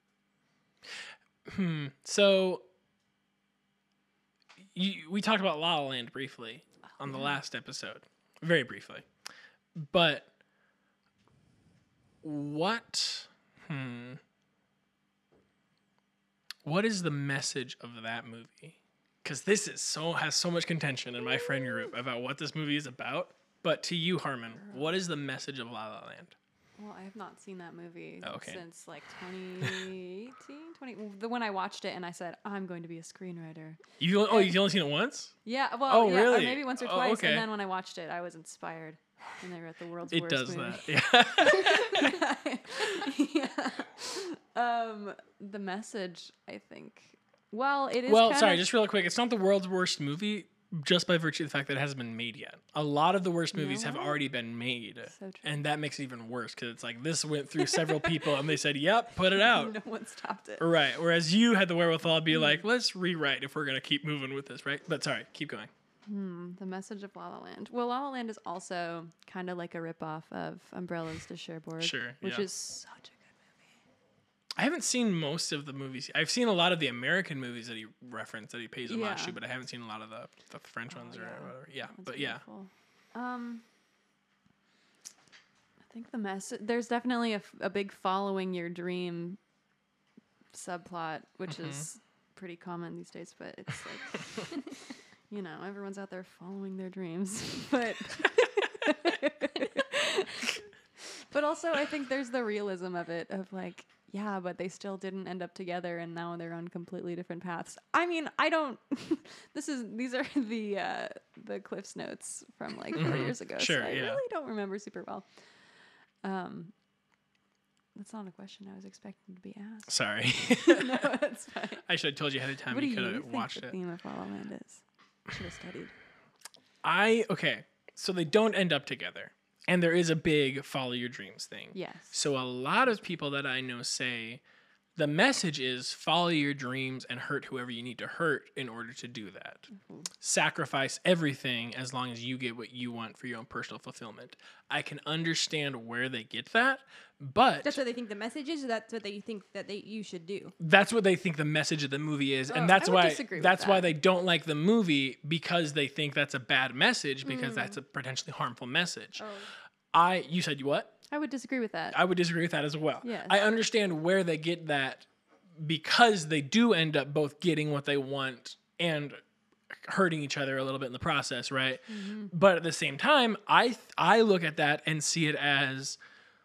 So we talked about La La Land briefly on the last episode, very briefly. But what is the message of that movie? Because this is has so much contention in my friend group about what this movie is about. But to you, Harmon, what is the message of La La Land? Well, I have not seen that movie Okay. since like 2018, the when I watched it and I said, I'm going to be a screenwriter. You've only seen it once? Yeah, well, Oh, yeah, or really? maybe once or Oh, twice. okay. And then when I watched it, I was inspired. And they wrote the world's It worst does movie. that. Yeah. yeah. The message, I think. Well, it is. Well, kind sorry, of, just real quick. It's not the world's worst movie just by virtue of the fact that it hasn't been made yet. A lot of the worst movies have what? already been made. So true. And that makes it even worse because it's like this went through several people and they said, yep, put it out. no one stopped it. Right. Whereas you had the wherewithal to be like, let's rewrite if we're going to keep moving with this, right? But sorry, keep going. The message of La La Land. Well, La La Land is also kind of like a ripoff of Umbrellas to Cherbourg. Sure, Which yeah. is such a good I haven't seen most of the movies. I've seen a lot of the American movies that he referenced, that he pays homage Yeah. to, but I haven't seen a lot of the French ones or yeah. whatever. Yeah, That's but yeah. beautiful. I think the message, there's definitely a big following your dream subplot, which Mm-hmm. is pretty common these days, but it's like, you know, everyone's out there following their dreams. But also I think there's the realism of it, of like, yeah, but they still didn't end up together and now they're on completely different paths. I mean, I don't, these are the Cliff's Notes from like 4 years ago. Sure, so I yeah. really don't remember super well. That's not a question I was expecting to be asked. Sorry. No, that's fine. I should have told you ahead of time. What do You you could have think watched the it. theme of La La Land is? Should have studied. Okay. So they don't end up together. And there is a big follow your dreams thing. Yes. So a lot of people that I know say the message is follow your dreams and hurt whoever you need to hurt in order to do that. Sacrifice everything as long as you get what you want for your own personal fulfillment. I can understand where they get that, but That's what they think the message is, or that's what they think that you should do. that's what they think the message of the movie is, and Oh, that's I would why disagree with that's why that. they don't like the movie, because they think that's a bad message, because that's a potentially harmful message. You said what? I would disagree with that. I would disagree with that as well. Yes. I understand where they get that, because they do end up both getting what they want and hurting each other a little bit in the process, right? But at the same time, I look at that and see it as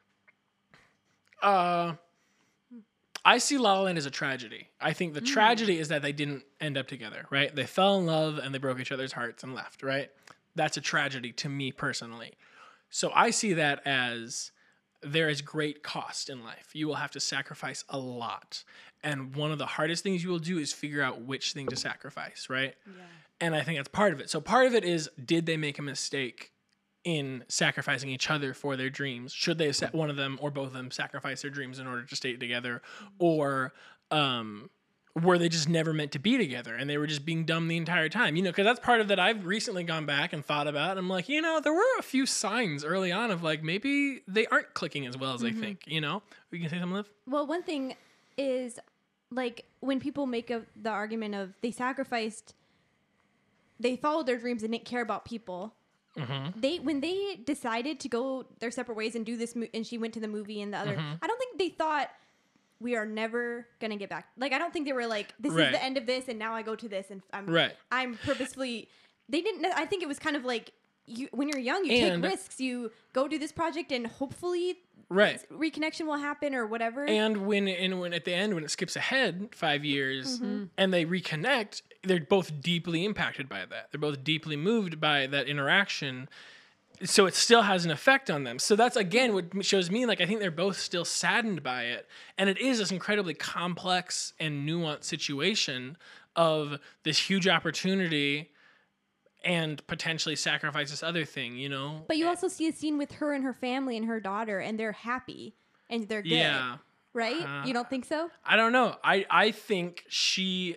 I see La La Land as a tragedy. I think the tragedy is that they didn't end up together, right? They fell in love and they broke each other's hearts and left, right? That's a tragedy to me personally. So I see that as there is great cost in life. You will have to sacrifice a lot. And one of the hardest things you will do is figure out which thing to sacrifice, right? Yeah. And I think that's part of it. So part of it is, did they make a mistake in sacrificing each other for their dreams? Should they have set one of them or both of them sacrifice their dreams in order to stay together? Or were they just never meant to be together and they were just being dumb the entire time? You know, because that's part of that I've recently gone back and thought about. And I'm like, you know, there were a few signs early on of like, maybe they aren't clicking as well as they think, you know? We can say something, Liv? Well, one thing is, like, when people make the argument of they followed their dreams and didn't care about people, when they decided to go their separate ways and do this, and she went to the movie and the other, I don't think they thought we are never gonna get back. Like, I don't think they were like, this is the end of this, and now I go to this, and I'm purposefully. They didn't. I think it was kind of like when you're young, you take risks. You go do this project, and hopefully, reconnection will happen or whatever. And when at the end, when it skips ahead 5 years and they reconnect, they're both deeply impacted by that. They're both deeply moved by that interaction. So it still has an effect on them. So that's, again, what shows me, like, I think they're both still saddened by it. And it is this incredibly complex and nuanced situation of this huge opportunity and potentially sacrifice this other thing, you know? But you also see a scene with her and her family and her daughter, and they're happy and they're good. Yeah. Right? You don't think so? I don't know. I think she...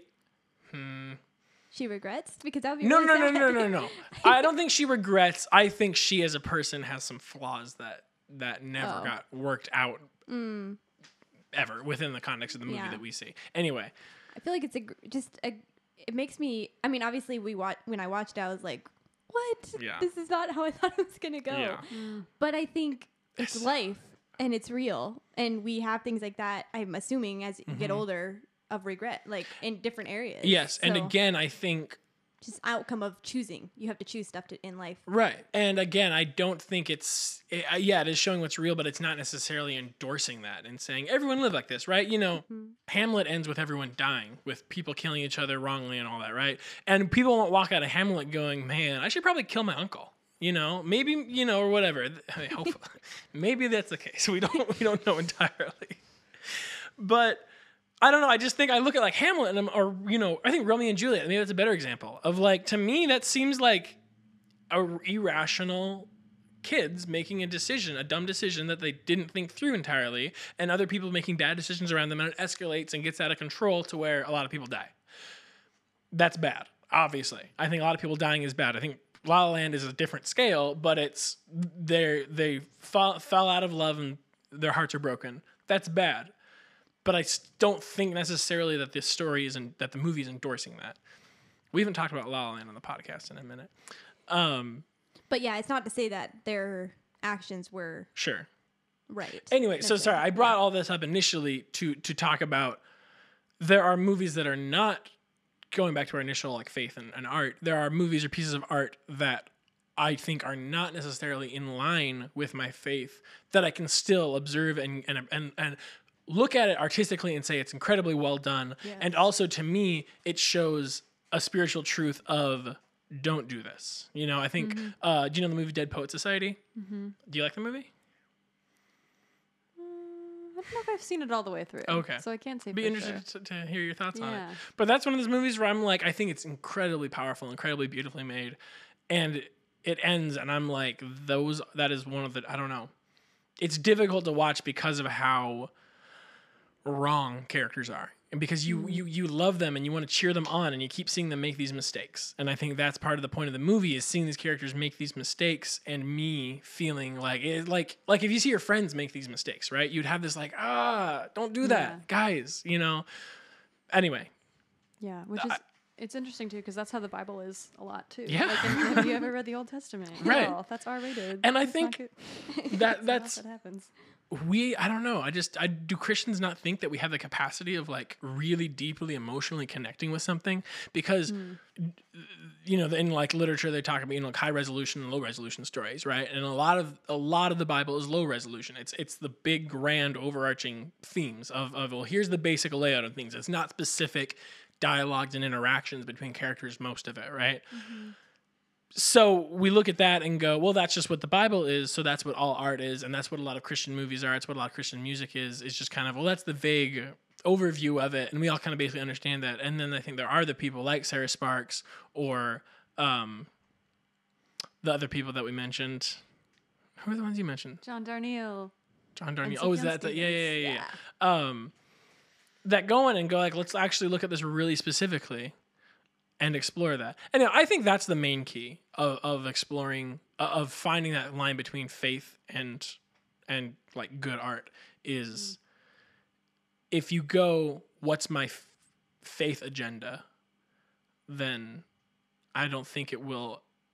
She regrets? Because that would be no. I don't think she regrets. I think she as a person has some flaws that never got worked out ever within the context of the movie that we see. Anyway. I feel like it's it makes me, I mean, obviously when I watched it, I was like, what? Yeah. This is not how I thought it was going to go. Yeah. But I think it's life and it's real. And we have things like that, I'm assuming, as you get older, of regret, like in different areas. Yes. And again, I think just outcome of choosing. You have to choose stuff in life. Right. And again, I don't think it is showing what's real, but it's not necessarily endorsing that and saying everyone live like this, right? You know, Hamlet ends with everyone dying, with people killing each other wrongly and all that, right? And people won't walk out of Hamlet going, man, I should probably kill my uncle. You know, maybe, you know, or whatever. I mean, hopefully, maybe that's the case. We don't know entirely. But I don't know. I just think I look at like Hamlet or, you know, I think Romeo and Juliet. Maybe that's a better example of, like, to me, that seems like irrational kids making a dumb decision that they didn't think through entirely, and other people making bad decisions around them, and it escalates and gets out of control to where a lot of people die. That's bad, obviously. I think a lot of people dying is bad. I think La La Land is a different scale, but it's they fell out of love and their hearts are broken. That's bad. But I don't think necessarily that this story that the movie is endorsing that. We haven't talked about La La Land on the podcast in a minute. But yeah, it's not to say that their actions were right. Anyway, so sorry, I brought all this up initially to talk about there are movies that are not, going back to our initial like faith and art, there are movies or pieces of art that I think are not necessarily in line with my faith that I can still observe and look at it artistically and say it's incredibly well done. Yes. And also, to me, it shows a spiritual truth of don't do this. You know, I think, do you know the movie Dead Poet Society? Mm-hmm. Do you like the movie? I don't know if I've seen it all the way through. Okay. So I can't say Be interested to hear your thoughts on it. But that's one of those movies where I'm like, I think it's incredibly powerful, incredibly beautifully made. And it ends, and I'm like, that is one of the, I don't know. It's difficult to watch because of how wrong characters are, and because you love them and you want to cheer them on, and you keep seeing them make these mistakes. And I think that's part of the point of the movie, is seeing these characters make these mistakes and me feeling like it, like if you see your friends make these mistakes, right, you'd have this like, don't do that, guys, you know. Anyway, which is it's interesting too, because that's how the Bible is a lot too. Yeah. Like, have you ever read the Old Testament? Right. No, that's R-rated. And I think that's that happens. I don't know. Do Christians not think that we have the capacity of like really deeply emotionally connecting with something? Because, you know, in like literature, they talk about, you know, like high resolution and low resolution stories, right? And a lot of the Bible is low resolution. It's the big, grand, overarching themes of well, here's the basic layout of things. It's not specific dialogues and interactions between characters, most of it, right? Mm-hmm. So we look at that and go, well, that's just what the Bible is. So that's what all art is. And that's what a lot of Christian movies are. It's what a lot of Christian music is just kind of, well, that's the vague overview of it. And we all kind of basically understand that. And then I think there are the people like Sarah Sparks or the other people that we mentioned. Who are the ones you mentioned? John Darnielle. Oh, is that the, yeah. That go in and go like, let's actually look at this really specifically and explore that. And I think that's the main key of exploring, of finding that line between faith and like good art is if you go, what's my faith agenda, then I don't think it will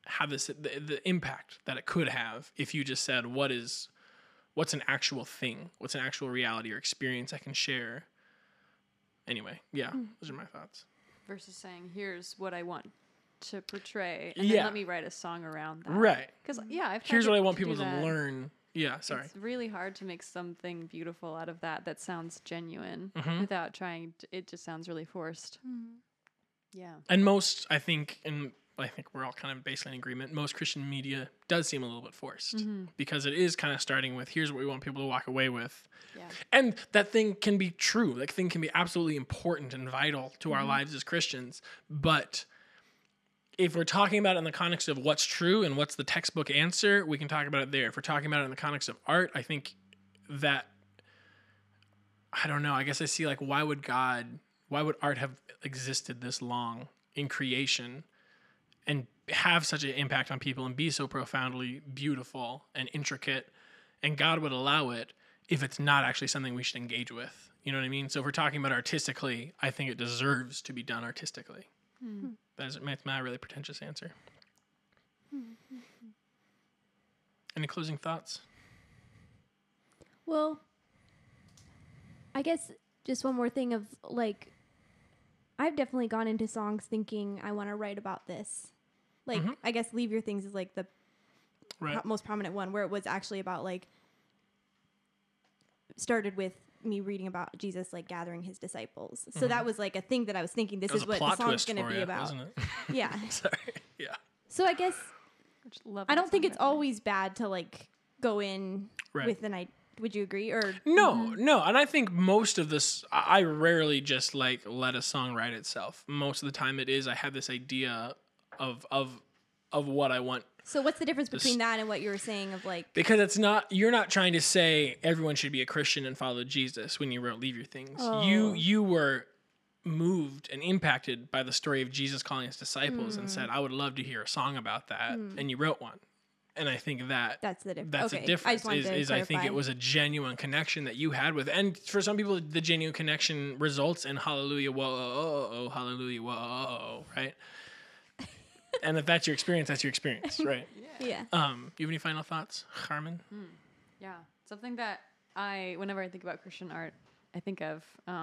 have the impact that it could have if you just said, what's an actual thing? What's an actual reality or experience I can share? Anyway, yeah, those are my thoughts. Versus saying, here's what I want to portray, and then let me write a song around that. Right. Because, I've tried Here's what I want to do people to that. learn. Yeah, sorry. It's really hard to make something beautiful out of that sounds genuine without trying to, it just sounds really forced. Yeah. And most, I think we're all kind of basically in agreement, most Christian media does seem a little bit forced because it is kind of starting with, here's what we want people to walk away with. Yeah. And that thing can be true. That thing can be absolutely important and vital to our lives as Christians. But if we're talking about it in the context of what's true and what's the textbook answer, we can talk about it there. If we're talking about it in the context of art, I think that, I don't know, I guess I see like, why would art have existed this long in creation and have such an impact on people and be so profoundly beautiful and intricate, and God would allow it if it's not actually something we should engage with. You know what I mean? So if we're talking about artistically, I think it deserves to be done artistically. That's my really pretentious answer. Any closing thoughts? Well, I guess just one more thing of like, I've definitely gone into songs thinking I want to write about this. Like, I guess Leave Your Things is like the most prominent one, where it was actually about like, started with me reading about Jesus like gathering his disciples. So that was like a thing that I was thinking, this is what the song's going to be about. Wasn't it? Yeah. Sorry. Yeah. So I guess Love I that don't think song, it's by the way. always bad to like go in with an idea. Would you agree? Or No. And I think most of this, I rarely just like let a song write itself. Most of the time it is, I have this idea of what I want. so what's the difference between that and what you were saying of like, Because you're not trying to say everyone should be a Christian and follow Jesus when you wrote Leave Your Things. You were moved and impacted by the story of Jesus calling his disciples and said, I would love to hear a song about that. And you wrote one. And I think that's the difference. That's okay. the difference. I just wanted to I think clarify. it was a genuine connection that you had with, and for some people, the genuine connection results in hallelujah, whoa, hallelujah, whoa, right? And if that's your experience, that's your experience, right? Yeah. You have any final thoughts, Carmen? Yeah. Something that whenever I think about Christian art, I think of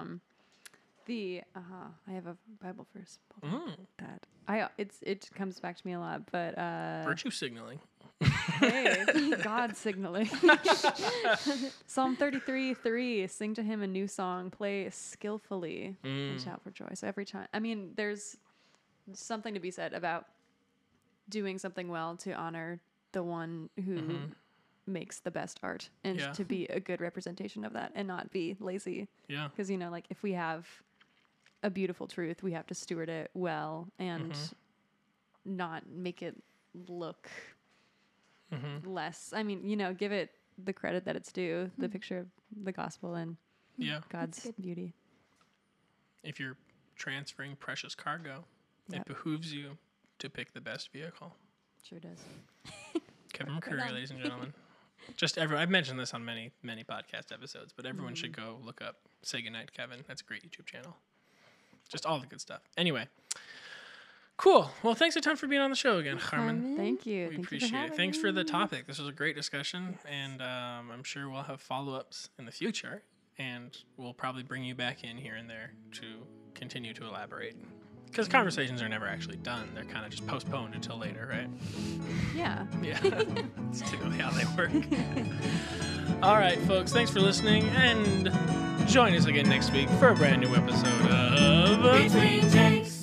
I have a Bible verse that it comes back to me a lot, but Virtue signaling. hey, God signaling. Psalm 33:3, sing to him a new song, play skillfully, and shout for joy. So every time, I mean, there's something to be said about doing something well to honor the one who makes the best art, and to be a good representation of that and not be lazy. Yeah. Because, like, if we have a beautiful truth, we have to steward it well and not make it look less. I mean, give it the credit that it's due, the picture of the gospel and God's beauty. If you're transferring precious cargo, it behooves you to pick the best vehicle. Sure does. Kevin McCurry, ladies and gentlemen. I've mentioned this on many, many podcast episodes, but everyone should go look up Say Goodnight, Kevin. That's a great YouTube channel. Just all the good stuff. Anyway. Cool. Well, thanks a ton for being on the show again, Carmen. Thank you. We Thank appreciate you for it. Thanks for having the me. topic. This was a great discussion, and I'm sure we'll have follow-ups in the future, and we'll probably bring you back in here and there to continue to elaborate. Because conversations are never actually done. They're kind of just postponed until later, right? Yeah. Yeah. That's typically how they work. All right, folks. Thanks for listening, and join us again next week for a brand new episode of Between Takes.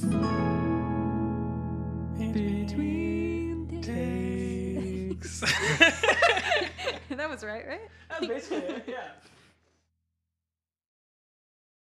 Between Takes. That was right? That's basically it, yeah.